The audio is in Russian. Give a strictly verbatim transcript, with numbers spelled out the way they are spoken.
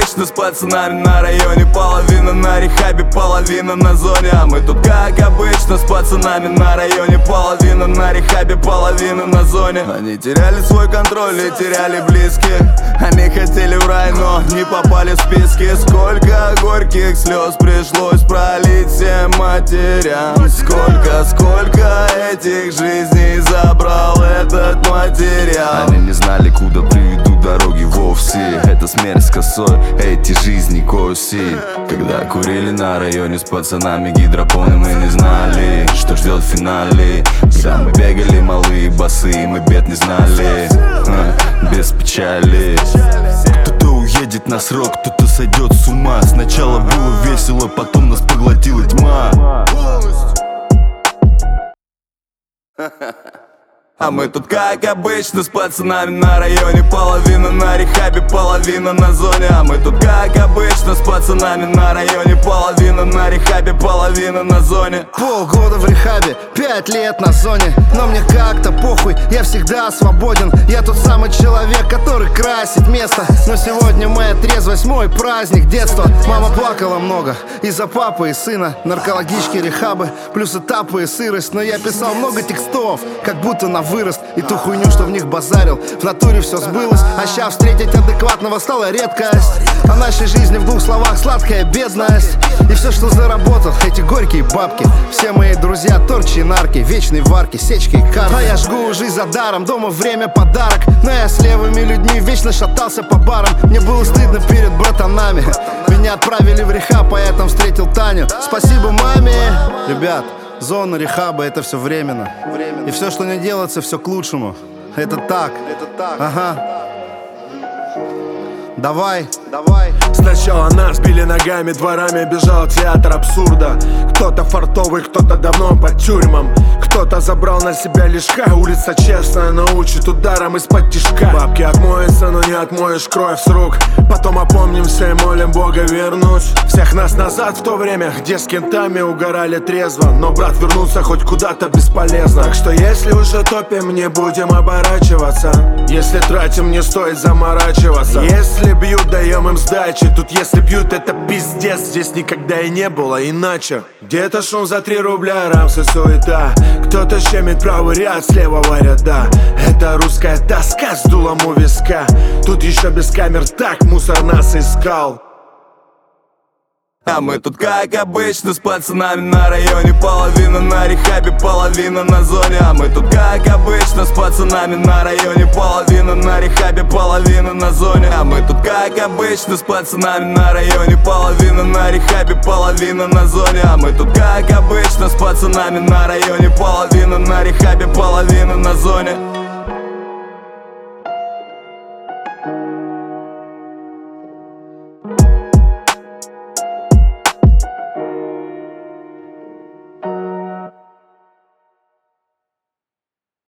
обычно с пацанами на районе. Половина на рехабе, половина на зоне. А мы тут как обычно с пацанами на районе. Половина на рехабе, половина на зоне. Они теряли свой контроль и теряли близких. Они хотели в рай, но не попали в списки. Сколько горьких слез пришлось пролить всем матерям. Сколько, сколько этих жизней забрал этот материал. Они не знали, куда приведут дороги вовсе. Это смерть с косой, эти жизни коси. Когда курили на районе с пацанами гидропоны, мы не знали, что ждет в финале. Когда мы бегали малые басы, мы бед не знали, без печали. Кто-то уедет на срок, кто-то сойдет с ума. Сначала было весело, потом нас поглотила тьма. А мы тут как обычно с пацанами на районе. Половина на рехабе, половина на зоне. А мы тут как обычно с пацанами на районе. Половина на рехабе, половина на зоне. Полгода в рехабе, пять лет на зоне. Но мне как-то похуй, я всегда свободен. Я тот самый человек, который красит место. Но сегодня моя трезвость, мой праздник детства. Мама плакала много из-за папы и сына. Наркологички, рехабы, плюс этапы и сырость. Но я писал много текстов, как будто на вырост. И ту хуйню, что в них базарил, в натуре все сбылось. А ща встретить адекватного стала редкость. О нашей жизни в двух словах сладкая бедность. И все, что заработал, эти горькие бабки. Все мои друзья торчи и нарки, вечные варки, сечки и карты. А я жгу жизнь за даром, дома время подарок. Но я с левыми людьми вечно шатался по барам. Мне было стыдно перед братанами. Меня отправили в рехаб, поэтому встретил Таню. Спасибо маме. Ребят, зона рехаба — это все временно. И все, что не делается, все к лучшему. Это так. Ага. Давай, давай. Сначала нас били ногами, дворами бежал театр абсурда. Кто-то фартовый, кто-то давно под тюрьмам. Кто-то забрал на себя лишка. Улица честная научит ударом из-под тишка. Бабки отмоются, но не отмоешь кровь с рук. Потом опомнимся и молим Бога вернуть всех нас назад в то время, где с кентами угорали трезво. Но, брат, вернуться хоть куда-то бесполезно. Так что если уже топим, не будем оборачиваться. Если тратим, не стоит заморачиваться. Если бьют, даем им сдачи. Тут если пьют, это пиздец. Здесь никогда и не было иначе. Где-то шум за три рубля, рамсы, суета. Кто-то щемит правый ряд с левого ряда. Это русская тоска с дулом у виска. Тут еще без камер так мусор нас искал. А мы тут как обычно с пацанами на районе. Половина на рехабе, половина на зоне. А мы тут как обычно с пацанами на районе. Половина на рехабе, половина на зоне. А мы тут как обычно с пацанами на районе. Половина на рехабе, половина на зоне. А мы тут как обычно с пацанами на районе. Половина на рехабе, половина на зоне.